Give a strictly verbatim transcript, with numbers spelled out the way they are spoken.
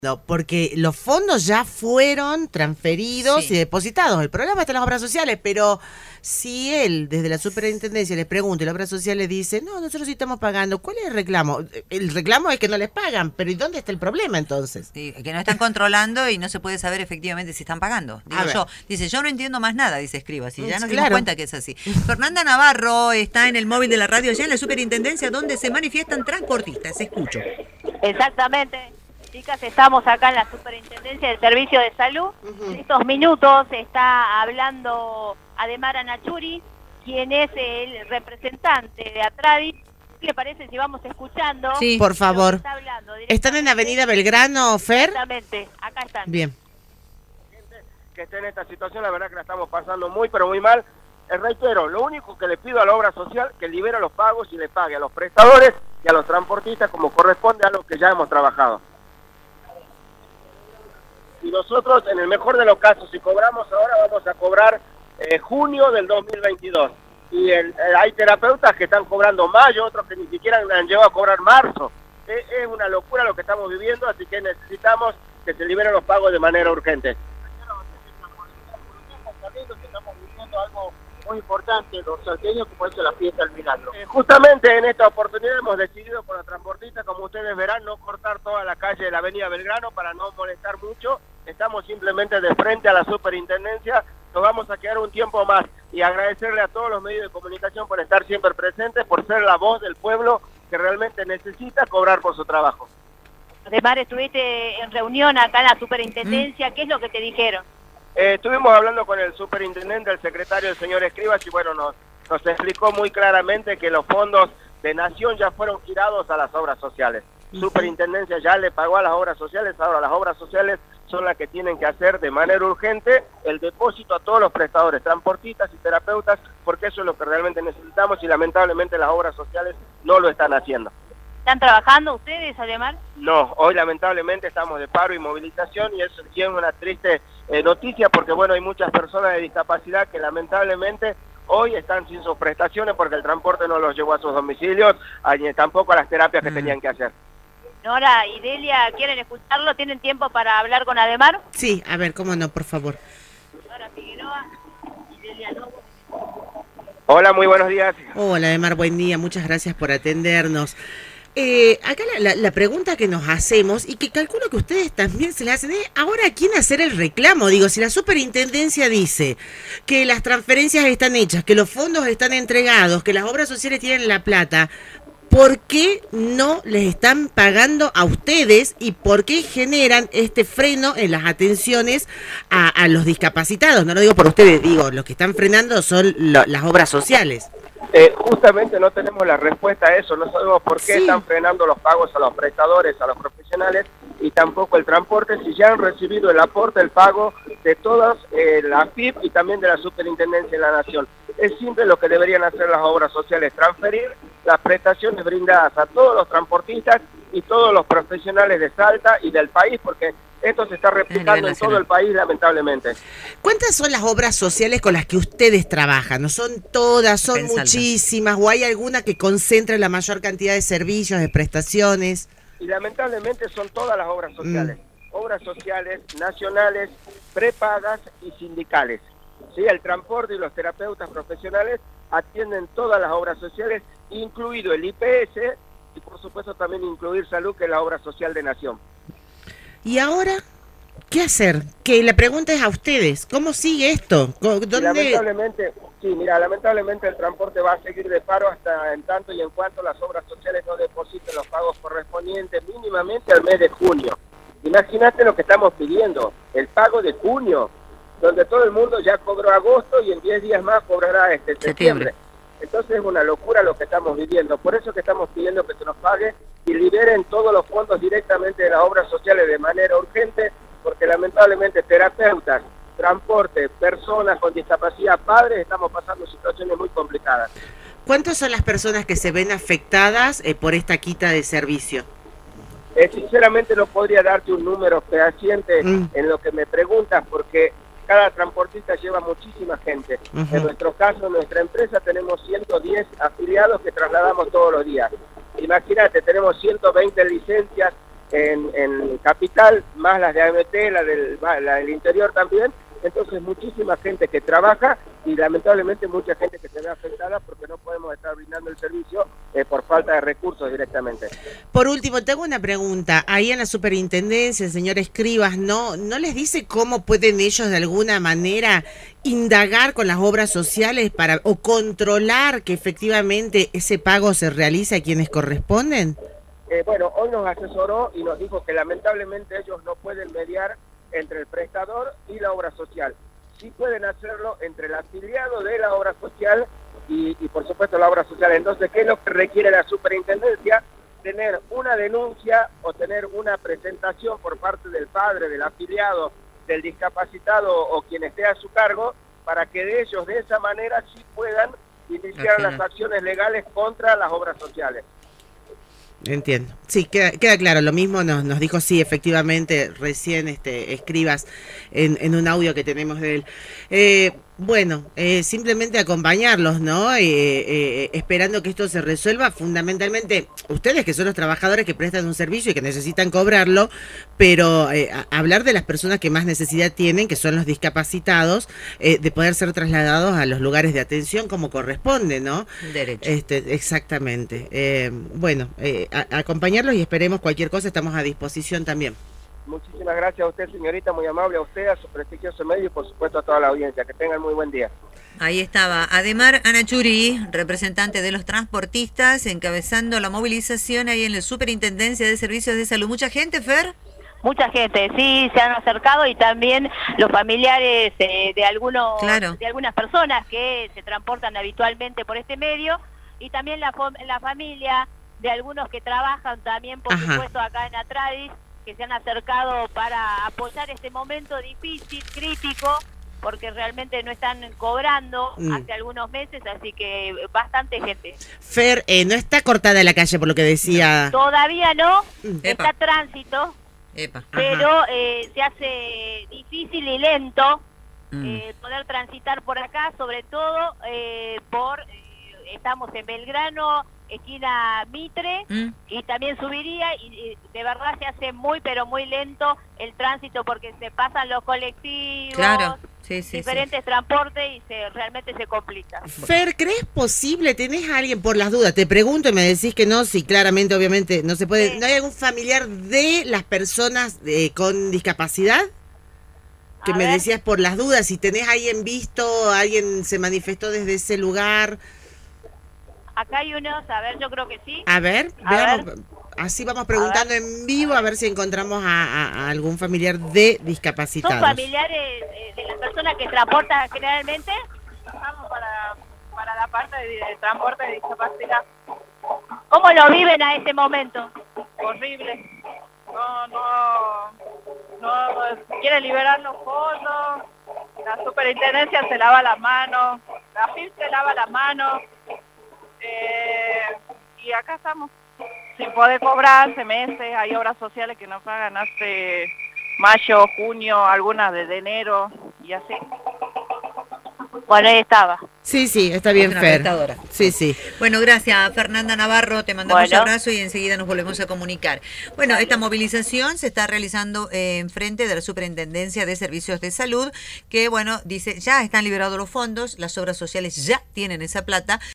No, porque los fondos ya fueron transferidos Sí. y depositados. El problema está en las obras sociales, pero si él desde la superintendencia les pregunta y la obra social le dice, no, nosotros sí estamos pagando, ¿cuál es el reclamo? El reclamo es que no les pagan, pero ¿y dónde está el problema entonces? Sí, que no están controlando y no se puede saber efectivamente si están pagando. Digo A ver. yo, dice, yo no entiendo más nada, dice Escriba, si ya nos dimos Claro. cuenta que es así. Fernanda Navarro está en el móvil de la radio ya en la superintendencia donde se manifiestan transportistas. Escucho. Exactamente. Chicas, estamos acá en la Superintendencia del Servicio de Salud. Ujú. En estos minutos está hablando Ademara Nachuri, quien es el representante de Atradi. ¿Qué le parece si vamos escuchando? Sí. Por lo que favor. está hablando ¿Están en Avenida Belgrano, Fer? Exactamente, acá están. Bien. Que esté en esta situación, la verdad que la estamos pasando muy, pero muy mal. Eh, reitero, lo único que le pido a la obra social que libere los pagos y le pague a los prestadores y a los transportistas como corresponde a lo que ya hemos trabajado. Y nosotros, en el mejor de los casos, si cobramos ahora, vamos a cobrar eh, junio del dos mil veintidós. Y el, eh, hay terapeutas que están cobrando mayo, otros que ni siquiera han llegado a cobrar marzo. Eh, es una locura lo que estamos viviendo, así que necesitamos que se liberen los pagos de manera urgente. Estamos viviendo algo muy importante, los salteños, como es la fiesta del milagro. Eh, justamente en esta oportunidad hemos decidido con los transportistas, como ustedes verán, no cortar toda la calle de la avenida Belgrano para no molestar mucho. Estamos simplemente de frente a la superintendencia, nos vamos a quedar un tiempo más y agradecerle a todos los medios de comunicación por estar siempre presentes, por ser la voz del pueblo que realmente necesita cobrar por su trabajo. Ademara, estuviste en reunión acá en la Superintendencia. ¿Qué es lo que te dijeron? Eh, estuvimos hablando con el superintendente, el secretario, el señor Escribas, y bueno, nos, nos explicó muy claramente que los fondos de Nación ya fueron girados a las obras sociales. Superintendencia ya le pagó a las obras sociales, ahora las obras sociales son las que tienen que hacer de manera urgente el depósito a todos los prestadores, transportistas y terapeutas, porque eso es lo que realmente necesitamos y lamentablemente las obras sociales no lo están haciendo. ¿Están trabajando ustedes, Ademar? No, hoy lamentablemente estamos de paro y movilización y eso sí es una triste eh, noticia porque bueno, hay muchas personas de discapacidad que lamentablemente hoy están sin sus prestaciones porque el transporte no los llevó a sus domicilios, ni tampoco a las terapias que Mm. tenían que hacer. Nora y Delia, ¿quieren escucharlo? ¿Tienen tiempo para hablar con Ademar? Sí, a ver, cómo no, por favor. Nora Figueroa y Delia Lobo. Hola, muy buenos días. Hola, Ademar, buen día, muchas gracias por atendernos. Eh, acá la, la, la pregunta que nos hacemos, y que calculo que ustedes también se la hacen, es ahora a quién hacer el reclamo. Digo, si la superintendencia dice que las transferencias están hechas, que los fondos están entregados, que las obras sociales tienen la plata, ¿por qué no les están pagando a ustedes y por qué generan este freno en las atenciones a, a los discapacitados? No lo digo por ustedes, digo, los que están frenando son lo, las obras sociales. Eh, justamente no tenemos la respuesta a eso, no sabemos por qué Sí. están frenando los pagos a los prestadores, a los profesionales y tampoco el transporte, si ya han recibido el aporte, el pago de todas, eh, la F I P y también de la Superintendencia de la Nación. Es simple lo que deberían hacer las obras sociales, transferir las prestaciones brindadas a todos los transportistas y todos los profesionales de Salta y del país, porque esto se está replicando en todo el país, lamentablemente. ¿Cuántas son las obras sociales con las que ustedes trabajan? ¿No son todas, son En Salta. muchísimas? ¿O hay alguna que concentre la mayor cantidad de servicios, de prestaciones? Y lamentablemente son todas las obras sociales, obras sociales, nacionales, prepagas y sindicales. ¿Sí? El transporte y los terapeutas profesionales atienden todas las obras sociales, incluido el I P S y por supuesto también incluir salud, que es la obra social de Nación. ¿Y ahora qué hacer? Que la pregunta es a ustedes, ¿cómo sigue esto? Y ¿Dónde? lamentablemente, sí, mira, lamentablemente el transporte va a seguir de paro hasta en tanto y en cuanto las obras sociales no depositen los pagos correspondientes mínimamente al mes de junio. Imagínate lo que estamos pidiendo, el pago de junio, donde todo el mundo ya cobró agosto y en diez días más cobrará este septiembre. Septiembre. Entonces es una locura lo que estamos viviendo, por eso que estamos pidiendo que se nos pague y liberen todos los fondos directamente de las obras sociales de manera urgente, porque lamentablemente terapeutas, transporte, personas con discapacidad, padres, estamos pasando situaciones muy complicadas. ¿Cuántas son las personas que se ven afectadas eh, por esta quita de servicio? Eh, sinceramente no podría darte un número fehaciente Mm. en lo que me preguntas, porque cada transportista lleva muchísima gente. Ujú. En nuestro caso, en nuestra empresa, tenemos ciento diez afiliados que trasladamos todos los días. Imagínate, tenemos ciento veinte licencias en, en Capital, más las de A M T, la del, la del interior también. Entonces muchísima gente que trabaja y lamentablemente mucha gente que se ve afectada porque no podemos estar brindando el servicio eh, por falta de recursos directamente. Por último, tengo una pregunta. Ahí en la superintendencia, el señor Escribas, ¿no, no les dice cómo pueden ellos de alguna manera indagar con las obras sociales para o controlar que efectivamente ese pago se realice a quienes corresponden? Eh, bueno, hoy nos asesoró y nos dijo que lamentablemente ellos no pueden mediar entre el prestador y la obra social. Sí pueden hacerlo entre el afiliado de la obra social y, y por supuesto la obra social. Entonces, ¿qué es lo que requiere la superintendencia? Tener una denuncia o tener una presentación por parte del padre, del afiliado, del discapacitado o quien esté a su cargo, para que de ellos de esa manera sí puedan iniciar Ajá. las acciones legales contra las obras sociales. Entiendo. Sí, queda, queda claro. Lo mismo nos, nos dijo, sí, efectivamente, recién este Escribas en, en un audio que tenemos de él. Eh, bueno, eh, simplemente acompañarlos, ¿no? Eh, eh, esperando que esto se resuelva. Fundamentalmente, ustedes que son los trabajadores que prestan un servicio y que necesitan cobrarlo, pero eh, a, hablar de las personas que más necesidad tienen, que son los discapacitados, eh, de poder ser trasladados a los lugares de atención como corresponde, ¿no? Derecho. Este, exactamente. Eh, bueno, eh, a, a acompañarlos y esperemos cualquier cosa, estamos a disposición también. Muchísimas gracias a usted, señorita, muy amable, a usted, a su prestigioso medio y por supuesto a toda la audiencia. Que tengan muy buen día. Ahí estaba Ademar Anachuri, representante de los transportistas, encabezando la movilización ahí en la Superintendencia de Servicios de Salud. ¿Mucha gente, Fer? Mucha gente, sí, se han acercado y también los familiares eh, de algunos Claro. de algunas personas que se transportan habitualmente por este medio y también la, la familia de algunos que trabajan también, por Ajá. supuesto, acá en Atradis, que se han acercado para apoyar este momento difícil, crítico, porque realmente no están cobrando Mm. hace algunos meses, así que bastante gente. Fer, eh, no está cortada la calle por lo que decía. Todavía no, Mm. está Epa. tránsito, Epa. pero eh, se hace difícil y lento Mm. eh, poder transitar por acá, sobre todo eh, por, eh, estamos en Belgrano, esquina Mitre, Mm. y también subiría, y, y de verdad se hace muy, pero muy lento el tránsito porque se pasan los colectivos, Claro, sí, sí, diferentes transportes y se realmente se complica. Fer, ¿crees posible? ¿Tenés a alguien por las dudas? Te pregunto y me decís que no, si claramente, obviamente, no se puede. Sí. ¿No hay algún familiar de las personas eh, con discapacidad? Que A me ver. decías por las dudas, si tenés a alguien visto, alguien se manifestó desde ese lugar. Acá hay unos, a ver, yo creo que sí. A ver, A veamos, así vamos preguntando en vivo a ver si encontramos a, a- a algún familiar de ¿Son discapacitados. familiares eh, de las personas que transportan generalmente? Trabajamos para, para la parte de, de transporte de discapacidad. ¿Cómo lo viven a este momento? Horrible. No, no, no quiere liberar los fondos. La superintendencia se lava las manos. La F I P se lava las manos. Eh, y acá estamos sin poder cobrar hace meses. Hay obras sociales que no pagan hace mayo, junio, algunas desde enero y así. Bueno, ahí estaba. Sí, sí, está bien, Es una Fer. prestadora. Sí, sí. Bueno, gracias Fernanda Navarro, te mandamos Bueno. un abrazo y enseguida nos volvemos a comunicar. Bueno, esta movilización se está realizando eh, en frente de la Superintendencia de Servicios de Salud, que bueno, dice, ya están liberados los fondos, las obras sociales ya tienen esa plata.